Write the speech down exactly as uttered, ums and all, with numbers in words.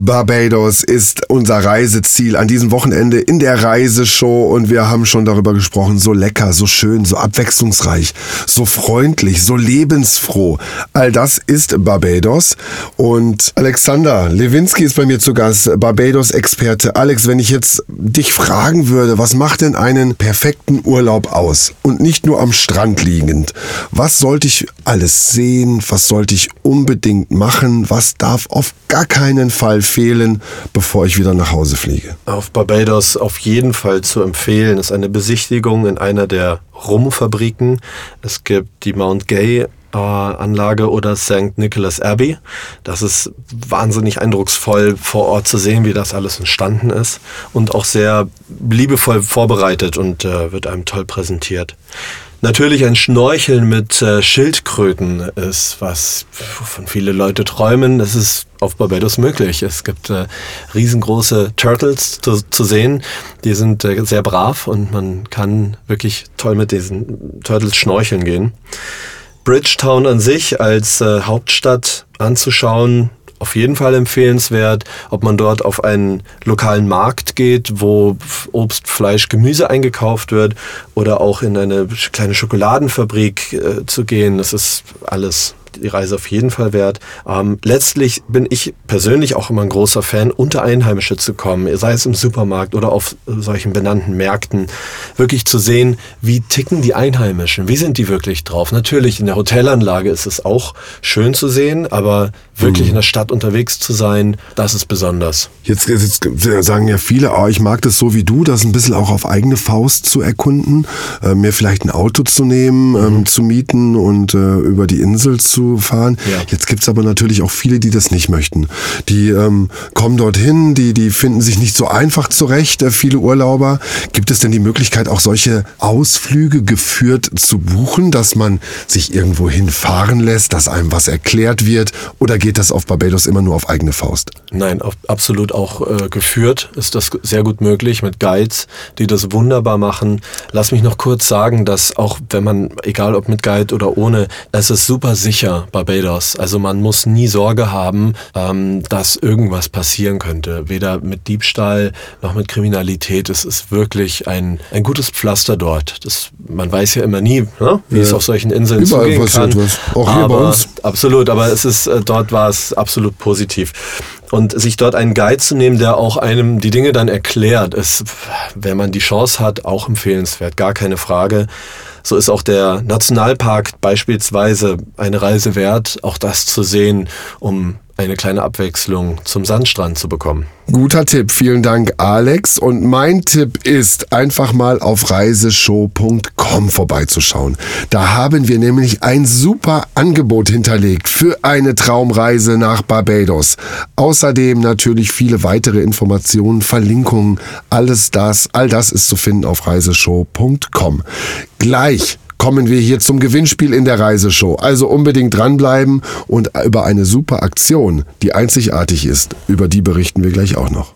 Barbados ist unser Reiseziel an diesem Wochenende in der Reiseshow und wir haben schon darüber gesprochen, so lecker, so schön, so abwechslungsreich, so freundlich, so lebensfroh. All das ist Barbados und Alexander Lewinsky ist bei mir zu Gast, Barbados-Experte. Alex, wenn ich jetzt dich fragen würde, was macht denn einen perfekten Urlaub aus und nicht nur am Strand liegend? Was sollte ich alles sehen? Was sollte ich unbedingt machen? Was darf auf gar keinen Fall fehlen, bevor ich wieder nach Hause fliege? Auf Barbados auf jeden Fall zu empfehlen ist eine Besichtigung in einer der Rumfabriken. Es gibt die Mount Gay äh, Anlage oder Sankt Nicholas Abbey. Das ist wahnsinnig eindrucksvoll vor Ort zu sehen, wie das alles entstanden ist und auch sehr liebevoll vorbereitet und äh, wird einem toll präsentiert. Natürlich ein Schnorcheln mit äh, Schildkröten ist, was von viele Leute träumen. Das ist auf Barbados möglich. Es gibt äh, riesengroße Turtles zu, zu sehen. Die sind äh, sehr brav und man kann wirklich toll mit diesen Turtles schnorcheln gehen. Bridgetown an sich als äh, Hauptstadt anzuschauen, auf jeden Fall empfehlenswert, ob man dort auf einen lokalen Markt geht, wo Obst, Fleisch, Gemüse eingekauft wird oder auch in eine kleine Schokoladenfabrik äh, zu gehen. Das ist alles die Reise auf jeden Fall wert. Ähm, letztlich bin ich persönlich auch immer ein großer Fan, unter Einheimische zu kommen, sei es im Supermarkt oder auf solchen benannten Märkten, wirklich zu sehen, wie ticken die Einheimischen, wie sind die wirklich drauf. Natürlich in der Hotelanlage ist es auch schön zu sehen, aber wirklich in der Stadt unterwegs zu sein, das ist besonders. Jetzt, jetzt sagen ja viele, oh, ich mag das so wie du, das ein bisschen auch auf eigene Faust zu erkunden, äh, mir vielleicht ein Auto zu nehmen, ähm, mhm. zu mieten und äh, über die Insel zu fahren. Ja. Jetzt gibt's aber natürlich auch viele, die das nicht möchten. Die ähm, kommen dorthin, die, die finden sich nicht so einfach zurecht, äh, viele Urlauber. Gibt es denn die Möglichkeit, auch solche Ausflüge geführt zu buchen, dass man sich irgendwo hinfahren lässt, dass einem was erklärt wird? Oder geht das auf Barbados immer nur auf eigene Faust? Nein, auf, absolut auch äh, geführt ist das sehr gut möglich mit Guides, die das wunderbar machen. Lass mich noch kurz sagen, dass auch wenn man, egal ob mit Guide oder ohne, es ist super sicher, Barbados. Also man muss nie Sorge haben, ähm, dass irgendwas passieren könnte. Weder mit Diebstahl noch mit Kriminalität. Es ist wirklich ein, ein gutes Pflaster dort. Das, man weiß ja immer nie, ne? wie ja. es auf solchen Inseln Überall zugehen kann. Was. Auch hier aber, bei uns. Absolut, aber es ist, äh, dort war es absolut positiv. Und sich dort einen Guide zu nehmen, der auch einem die Dinge dann erklärt, ist, wenn man die Chance hat, auch empfehlenswert. Gar keine Frage. So ist auch der Nationalpark beispielsweise eine Reise wert, auch das zu sehen, um eine kleine Abwechslung zum Sandstrand zu bekommen. Guter Tipp, vielen Dank Alex. Und mein Tipp ist, einfach mal auf reiseshow punkt com vorbeizuschauen. Da haben wir nämlich ein super Angebot hinterlegt für eine Traumreise nach Barbados. Außerdem natürlich viele weitere Informationen, Verlinkungen, alles das, all das ist zu finden auf reiseshow punkt com. Gleich kommen wir hier zum Gewinnspiel in der Reiseshow. Also unbedingt dranbleiben und über eine super Aktion, die einzigartig ist, über die berichten wir gleich auch noch.